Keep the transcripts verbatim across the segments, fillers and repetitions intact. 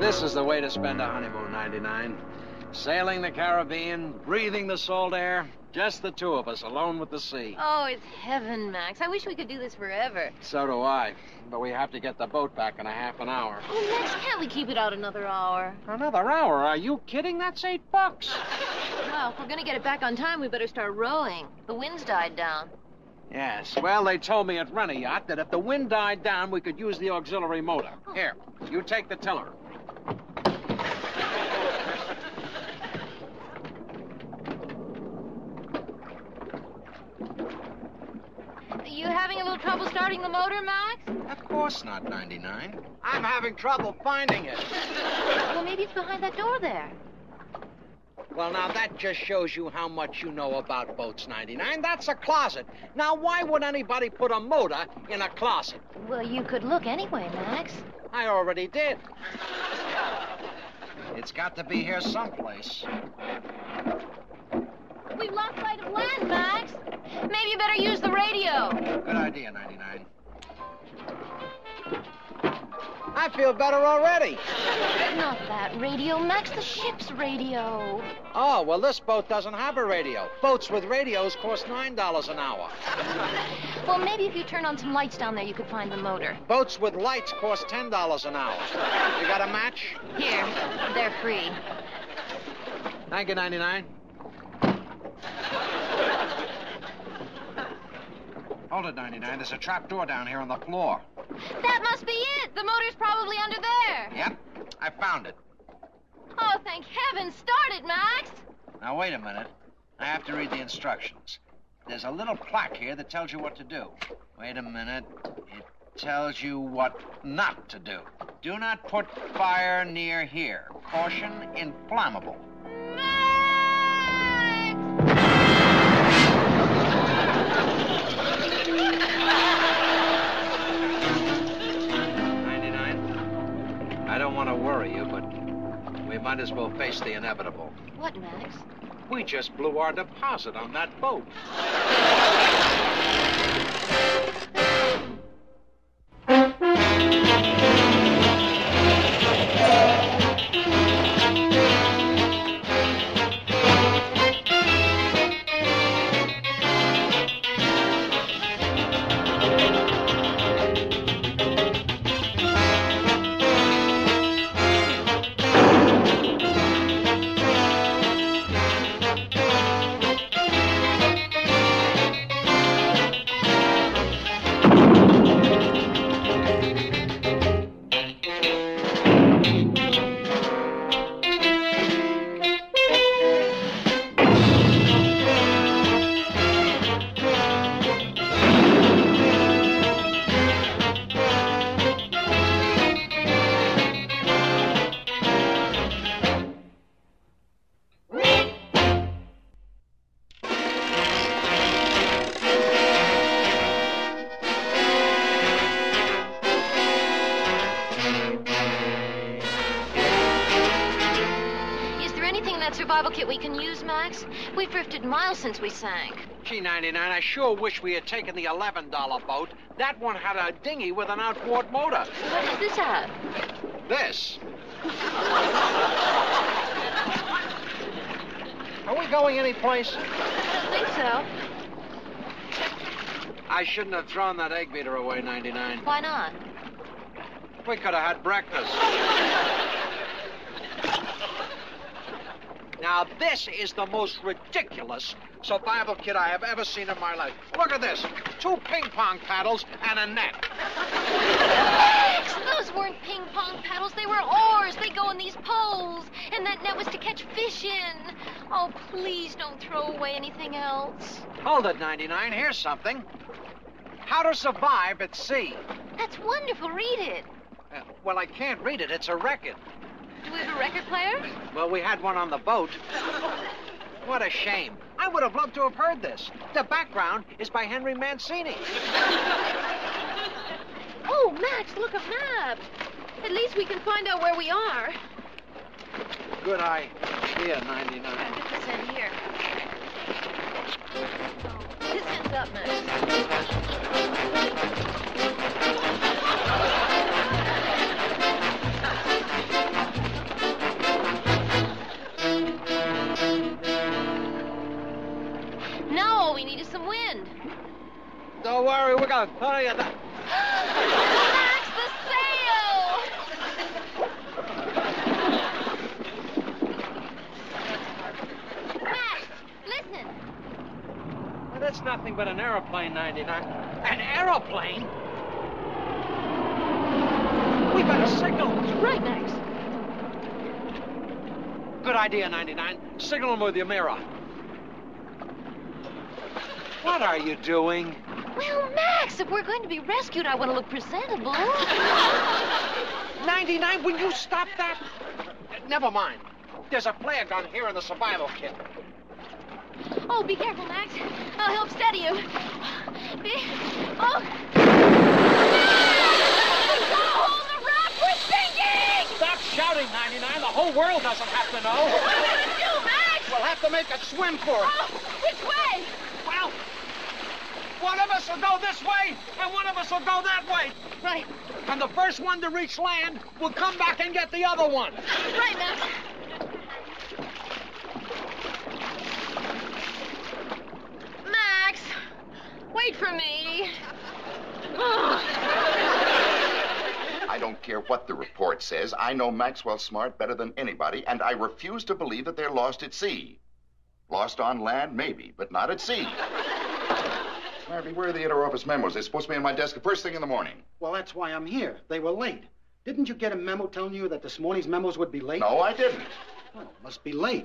this is the way to spend a honeymoon, ninety-nine. Sailing the Caribbean, breathing the salt air, just the two of us, alone with the sea. Oh, it's heaven, Max. I wish we could do this forever. So do I. But we have to get the boat back in a half an hour. Oh, Max, can't we keep it out another hour? Another hour? Are you kidding? That's eight bucks. Well, if we're going to get it back on time, we better start rowing. The wind's died down. Yes. Well, they told me at Rent-A-Yacht that if the wind died down, we could use the auxiliary motor. Here, you take the tiller. You having a little trouble starting the motor, Max? Of course not, ninety-nine. I'm having trouble finding it. Well, maybe it's behind that door there. Well, now, that just shows you how much you know about boats, ninety-nine. That's a closet. Now, why would anybody put a motor in a closet? Well, you could look anyway, Max. I already did. It's got to be here someplace. We've lost sight of land, Max. Maybe you better use the radio. Good idea, ninety-nine. I feel better already. Not that radio, Max. The ship's radio. Oh, well, this boat doesn't have a radio. Boats with radios cost nine dollars an hour. Well, maybe if you turn on some lights down there, you could find the motor. Boats with lights cost ten dollars an hour. You got a match? Here. They're free. Thank you, ninety-nine. Hold it, ninety-nine. There's a trap door down here on the floor. That must be it. The motor's probably under there. Yep, I found it. Oh, thank heaven. Start it, Max. Now, wait a minute. I have to read the instructions. There's a little plaque here that tells you what to do. Wait a minute. It tells you what not to do. Do not put fire near here. Caution, inflammable. ninety-nine, I don't want to worry you, but we might as well face the inevitable. What, Max? We just blew our deposit on that boat. We can use, Max? We've drifted miles since we sank. Gee, ninety-nine, I sure wish we had taken the eleven dollar boat. That one had a dinghy with an outboard motor. What does this have? This. Are we going anyplace? I don't think so. I shouldn't have thrown that egg beater away, ninety-nine. Why not? We could have had breakfast. Now, this is the most ridiculous survival kit I have ever seen in my life. Look at this. Two ping pong paddles and a net. Max, those weren't ping pong paddles. They were oars. They go in these poles. And that net was to catch fish in. Oh, please don't throw away anything else. Hold it, ninety-nine. Here's something. How to survive at sea. That's wonderful. Read it. Uh, well, I can't read it. It's a record. Do we have a record player? Well, we had one on the boat. What a shame. I would have loved to have heard this. The background is by Henry Mancini. Oh, Max, look, a map. At least we can find out where we are. Good idea, ninety-nine. I'll get this in here. Oh, this ends up, Max. Now all we need is some wind. Don't worry, we're gonna throw you the... Max, the sail! Max, listen. Well, that's nothing but an aeroplane, ninety-nine. An aeroplane? We better signal. Right, Max. Good idea, ninety-nine. Signal him with your mirror. What are you doing? Well, Max, if we're going to be rescued, I want to look presentable. ninety-nine, will you stop that? Uh, never mind. There's a flare gun here in the survival kit. Oh, be careful, Max. I'll help steady you. Be... Oh! Oh, the rock! We're sinking! Stop shouting, ninety-nine. The whole world doesn't have to know. What are we going to do, Max? We'll have to make a swim for it. Oh, which way? Well, one of us will go this way, and one of us will go that way. Right. And the first one to reach land will come back and get the other one. Right, Max. Max, wait for me. I don't care what the report says. I know Maxwell Smart better than anybody, and I refuse to believe that they're lost at sea. Lost on land, maybe, but not at sea. Harvey, where are the inter-office memos? They're supposed to be on my desk the first thing in the morning. Well, that's why I'm here. They were late. Didn't you get a memo telling you that this morning's memos would be late? No, I didn't. Oh, must be late.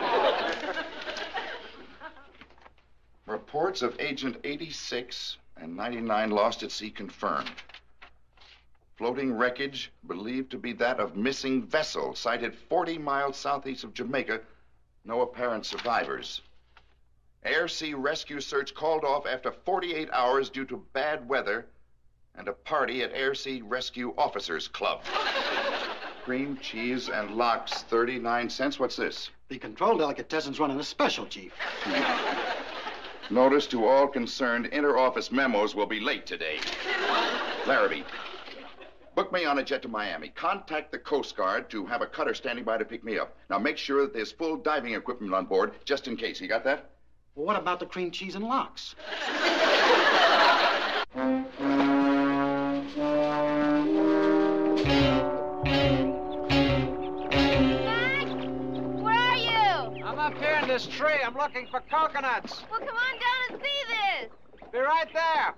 Reports of Agent eighty-six and ninety-nine lost at sea confirmed. Floating wreckage believed to be that of missing vessel sighted forty miles southeast of Jamaica. No apparent survivors. Air-sea rescue search called off after forty-eight hours due to bad weather and a party at Air-sea Rescue Officers Club. Cream cheese and lox, thirty-nine cents. What's this? The control delicatessen's running a special, Chief. Notice to all concerned, inter-office memos will be late today. Larrabee, book me on a jet to Miami. Contact the Coast Guard to have a cutter standing by to pick me up. Now make sure that there's full diving equipment on board, just in case. You got that? Well, what about the cream cheese and lox? Up here in this tree. I'm looking for coconuts. Well, come on down and see this. Be right there.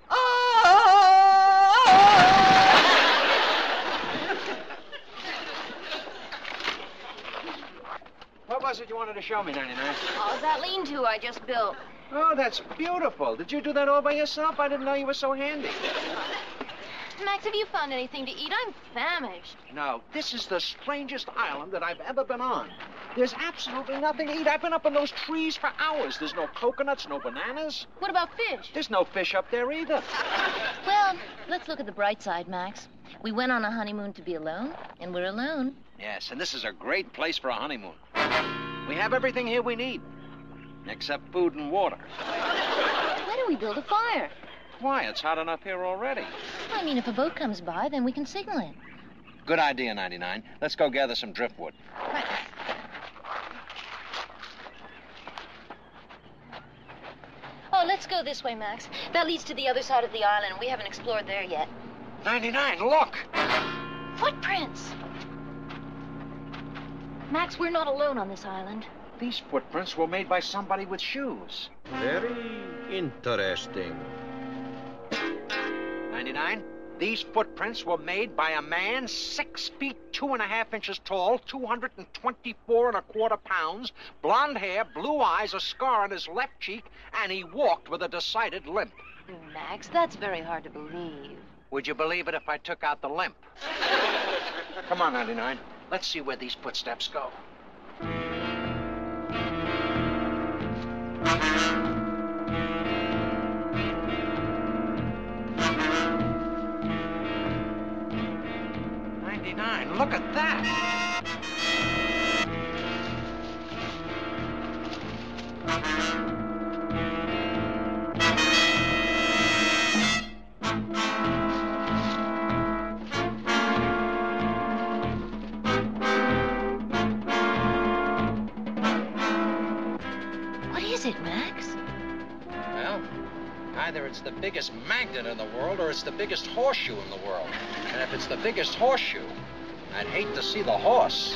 What was it you wanted to show me, ninety-nine? Oh, that lean-to I just built. Oh, that's beautiful. Did you do that all by yourself? I didn't know you were so handy. Max, have you found anything to eat? I'm famished. No, this is the strangest island that I've ever been on. There's absolutely nothing to eat. I've been up in those trees for hours. There's no coconuts, no bananas. What about fish? There's no fish up there either. Well, let's look at the bright side, Max. We went on a honeymoon to be alone, and we're alone. Yes, and this is a great place for a honeymoon. We have everything here we need, except food and water. Why don't we build a fire? Why? It's hot enough here already. I mean, if a boat comes by, then we can signal it. Good idea, ninety-nine. Let's go gather some driftwood. Right. Oh, let's go this way, Max. That leads to the other side of the island. We haven't explored there yet. ninety-nine, look! Footprints! Max, we're not alone on this island. These footprints were made by somebody with shoes. Very interesting. ninety-nine, these footprints were made by a man six feet two and a half inches tall, two hundred twenty-four and a quarter pounds, blonde hair, blue eyes, a scar on his left cheek, and he walked with a decided limp. Max, that's very hard to believe. Would you believe it if I took out the limp? Come on, ninety-nine. Let's see where these footsteps go. ninety-nine, look at that! What is it, Max? Well, either it's the biggest magnet in the world or it's the biggest horseshoe in the world. And if it's the biggest horseshoe, I'd hate to see the horse.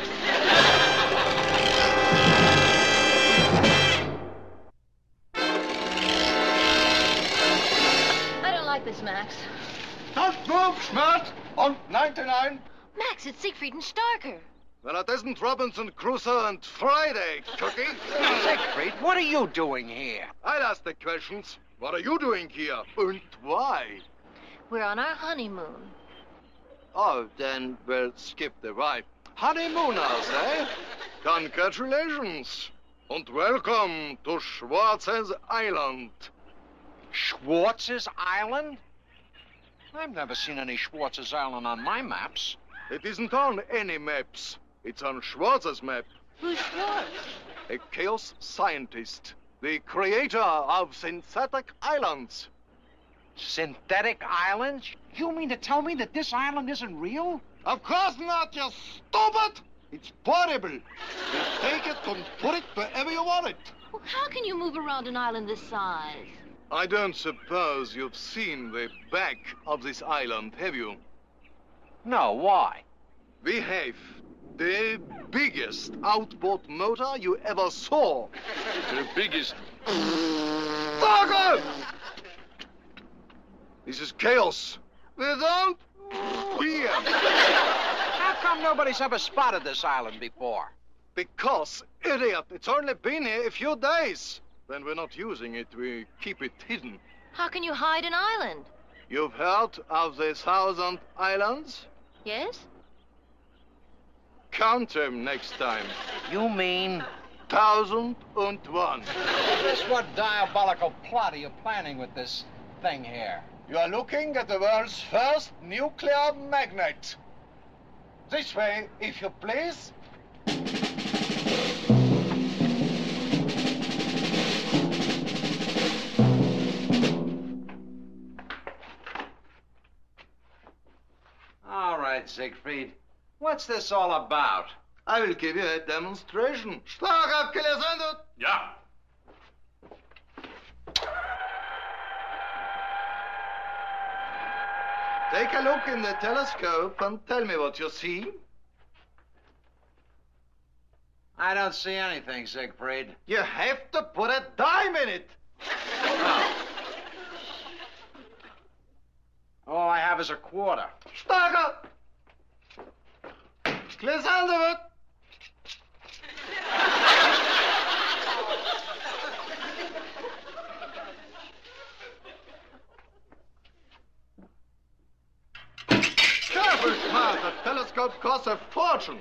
I don't like this, Max. Don't move, Schmidt! On ninety-nine. Max, it's Siegfried and Starker. Well, it isn't Robinson Crusoe and Friday, Cookie. Siegfried, what are you doing here? I'll ask the questions. What are you doing here? And why? We're on our honeymoon. Oh, then we'll skip the why. Honeymooners, eh? Congratulations. And welcome to Schwarz's Island. Schwartz's Island? I've never seen any Schwartz's Island on my maps. It isn't on any maps. It's on Schwarz's map. Who's Schwartz? A chaos scientist. The creator of synthetic islands. Synthetic islands? You mean to tell me that this island isn't real? Of course not, you stupid! It's portable. You take it and put it wherever you want it. Well, how can you move around an island this size? I don't suppose you've seen the back of this island, have you? No, why? We have the biggest outboard motor you ever saw. The biggest... Dogger! This is chaos. Without fear. How come nobody's ever spotted this island before? Because, idiot, it's only been here a few days. When we're not using it, we keep it hidden. How can you hide an island? You've heard of the Thousand Islands? Yes? Count them next time. You mean... Thousand and one. Just what diabolical plot are you planning with this thing here? You are looking at the world's first nuclear magnet. This way, if you please. All right, Siegfried. What's this all about? I will give you a demonstration. Schlag ab, Kelesandut! Ja. Take a look in the telescope and tell me what you see. I don't see anything, Siegfried. You have to put a dime in it. Oh. All I have is a quarter. Starker! Kelesandut! Careful, Schmidt. The telescope costs a fortune.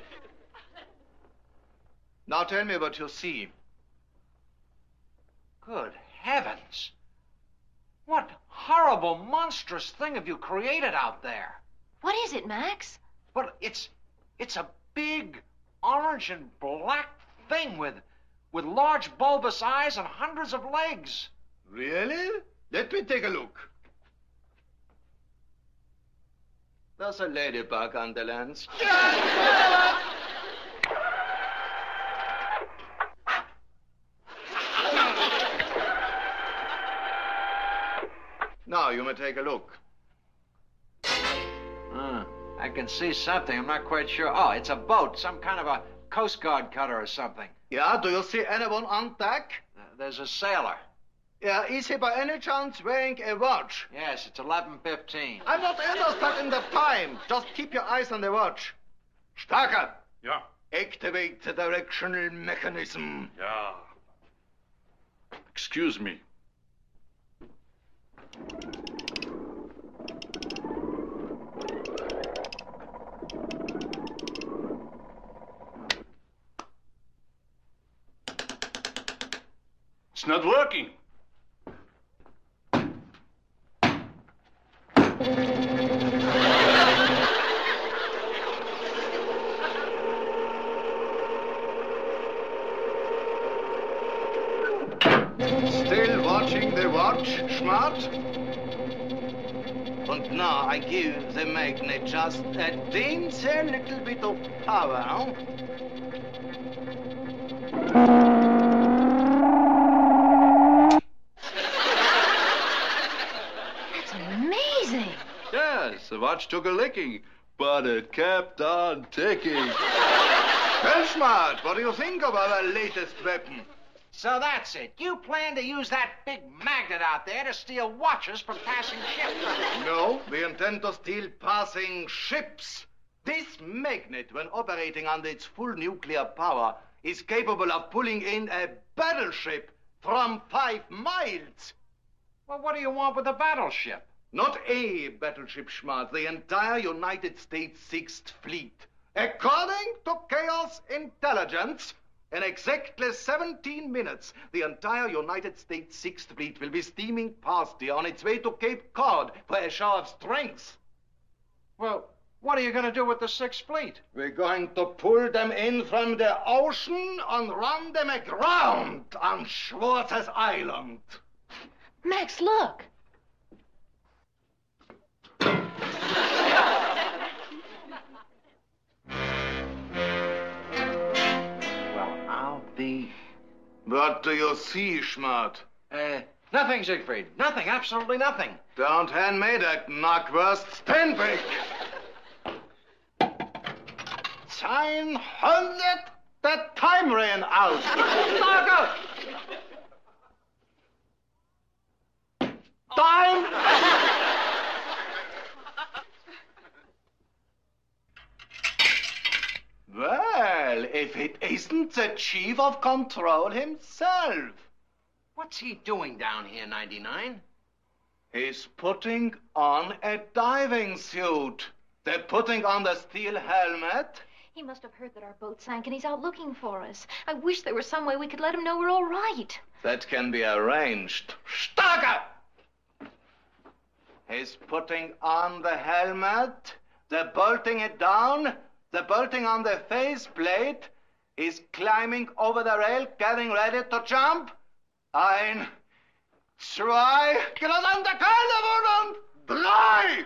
Now tell me what you see. Good heavens. What horrible, monstrous thing have you created out there? What is it, Max? But it's it's a big orange and black thing with with large bulbous eyes and hundreds of legs. Really? Let me take a look. There's a ladybug on the lens. Now you may take a look. Uh, I can see something. I'm not quite sure. Oh, it's a boat, some kind of a Coast Guard cutter or something. Yeah, do you see anyone on deck? Uh, there's a sailor. Yeah, is he by any chance wearing a watch? Yes, it's eleven fifteen. I'm not interested in the time. Just keep your eyes on the watch. Starker! Ja. Activate the directional mechanism. Ja. Excuse me. It's not working. Still watching the watch, Schmidt? And now I give the magnet just a teensy little bit of power. watch took a licking, but it kept on ticking. Well, Schmart, what do you think of our latest weapon? So that's it. You plan to use that big magnet out there to steal watches from passing ships. No, we intend to steal passing ships. This magnet, when operating under its full nuclear power, is capable of pulling in a battleship from five miles. Well, what do you want with a battleship? Not a battleship, Schmart, the entire United States Sixth Fleet. According to Chaos Intelligence, in exactly seventeen minutes, the entire United States Sixth Fleet will be steaming past here on its way to Cape Cod for a show of strength. Well, what are you going to do with the Sixth Fleet? We're going to pull them in from the ocean and run them aground on Schwarz's Island. Max, look. The... What do you see, Schmart? Uh, nothing, Siegfried. Nothing, absolutely nothing. Don't hand me that knockwurst Stenbeck. Nine hundred, the time ran out. Knock out. Time. Well, if it isn't the Chief of Control himself. What's he doing down here, ninety-nine? He's putting on a diving suit. They're putting on the steel helmet. He must have heard that our boat sank and he's out looking for us. I wish there was some way we could let him know we're all right. That can be arranged. Starker! He's putting on the helmet. They're bolting it down. The bolting on the faceplate is climbing over the rail, getting ready to jump. Ein, zwei, gelasante Kalderwohnen, drei!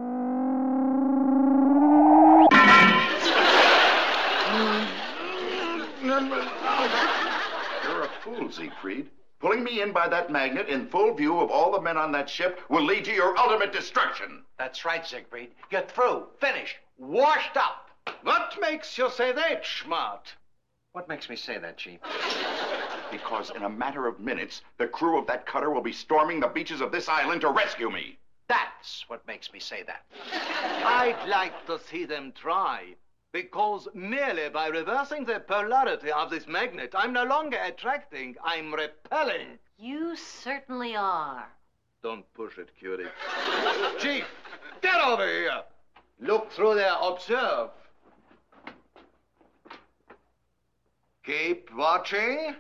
You're a fool, Siegfried. Pulling me in by that magnet in full view of all the men on that ship will lead to your ultimate destruction. That's right, Siegfried. You're through, finished, washed up. What makes you say that, Schmart? What makes me say that, Chief? Because in a matter of minutes, the crew of that cutter will be storming the beaches of this island to rescue me. That's what makes me say that. I'd like to see them try. Because merely by reversing the polarity of this magnet, I'm no longer attracting, I'm repelling. You certainly are. Don't push it, cutie. Chief, get over here. Look through there, observe. Keep watching.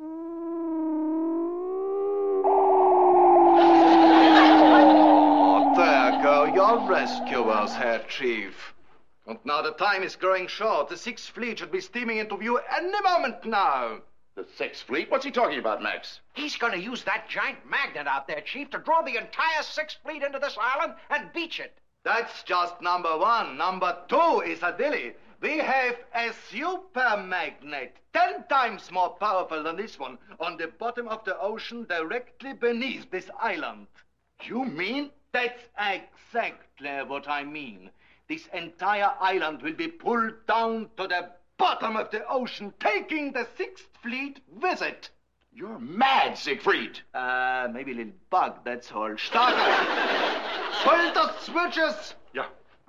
Oh, there go your rescuers, Herr Chief. And now the time is growing short. The Sixth Fleet should be steaming into view any moment now. The Sixth Fleet? What's he talking about, Max? He's going to use that giant magnet out there, Chief, to draw the entire Sixth Fleet into this island and beach it. That's just number one. Number two is a dilly. We have a super magnet, ten times more powerful than this one, on the bottom of the ocean directly beneath this island. You mean? That's exactly what I mean. This entire island will be pulled down to the bottom of the ocean, taking the Sixth Fleet with it. You're mad, Siegfried. Uh, maybe a little bug, that's all. Starker! Pull the switches! Yeah.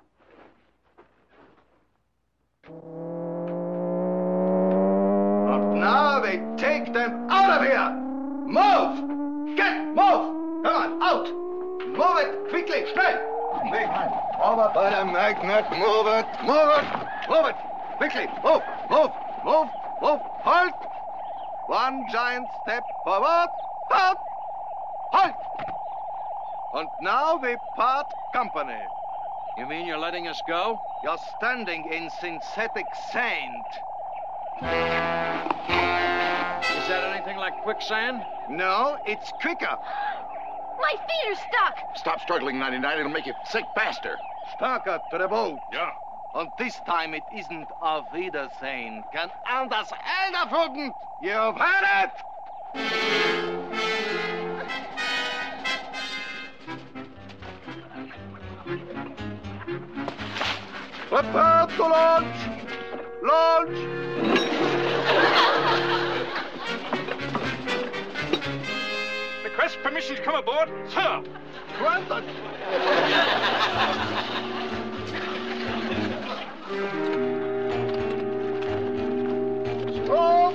And now we take them out of here! Move! Get, move! Come on, out! Move it, quickly, straight! Quick, over by the magnet, move it, move it, move it! Quickly, move, move, move, move, halt! One giant step forward, halt! Halt! And now we part company. You mean you're letting us go? You're standing in synthetic sand. Is that anything like quicksand? No, it's quicker. My feet are stuck. Stop struggling, ninety-nine. It'll make you sink faster. Starker to the boat. Yeah. And this time it isn't Auf Wiedersehen. Kann anders Elderfuden. You've had it! Prepare to launch! Launch! Request permission to come aboard, sir. Granted. Stop!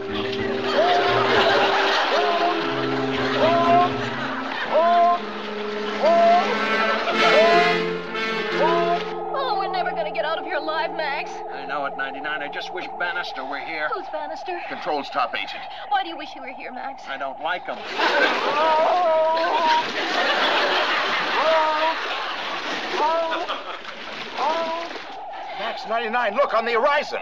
Oh, we're never gonna get out of here alive, Max. I know it, ninety-nine. I just wish Bannister were here. Who's Bannister? Control's top agent. Why do you wish he were here, Max? I don't like him. Max ninety-nine, look on the horizon.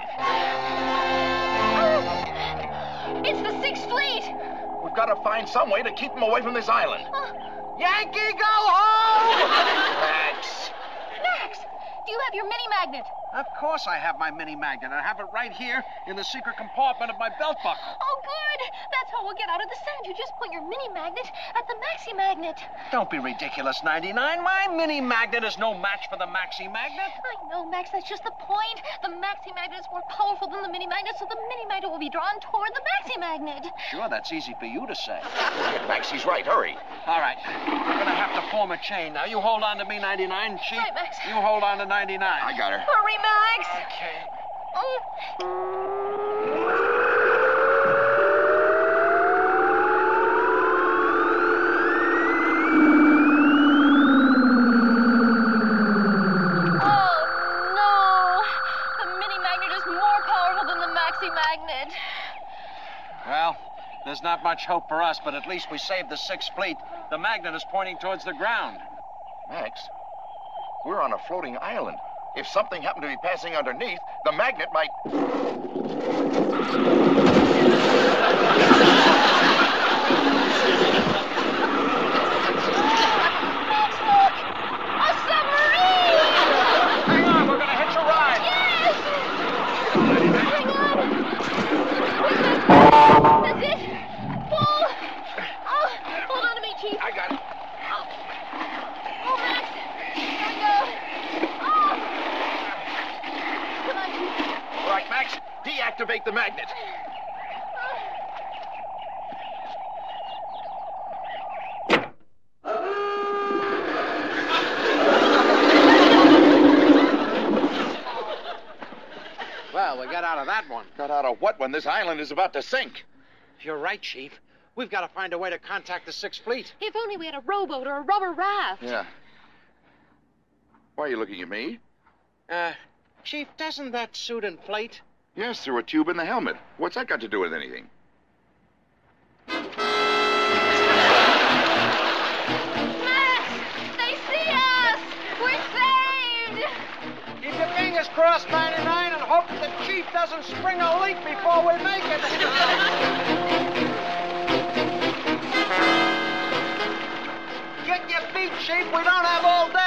It's the Sixth Fleet. We've got to find some way to keep them away from this island. Yankee, go home! Max. Max, do you have your mini magnet? Of course I have my mini magnet. I have it right here in the secret compartment of my belt buckle. Oh, good. That's how we'll get out of the sand. You just point your mini magnet at the maxi magnet. Don't be ridiculous, ninety-nine. My mini magnet is no match for the maxi magnet. I know, Max. That's just the point. The maxi magnet is more powerful than the mini magnet, so the mini magnet will be drawn toward the maxi magnet. Sure, that's easy for you to say. Max, he's right. Hurry. All right. We're going to have to form a chain now. You hold on to me, ninety-nine. Chief, Right, Max. you hold on to ninety-nine. I got her. Hurry, Max. Okay. Oh. Oh, no. The mini magnet is more powerful than the maxi magnet. Well, there's not much hope for us, but at least we saved the Sixth Fleet. The magnet is pointing towards the ground. Max, we're on a floating island. If something happened to be passing underneath, the magnet might... Max, look! A submarine! Hang on, we're going to hitch a ride. Yes! Hang on! That's it! Pull! Oh, hold on to me, Chief. I got it. Oh, oh Max! Here we go! Oh! Come on, Chief. All right, Max, deactivate the magnet. Well, we got out of that one. Got out of what when this island is about to sink? You're right, Chief. We've got to find a way to contact the Sixth Fleet. If only we had a rowboat or a rubber raft. Yeah. Why are you looking at me? Uh, Chief, doesn't that suit inflate? Yes, through a tube in the helmet. What's that got to do with anything? Max! They see us! We're saved! Keep your fingers crossed, ninety-nine, and hope the Chief doesn't spring a leak before we make it. Get your feet, Chief. We don't have all day.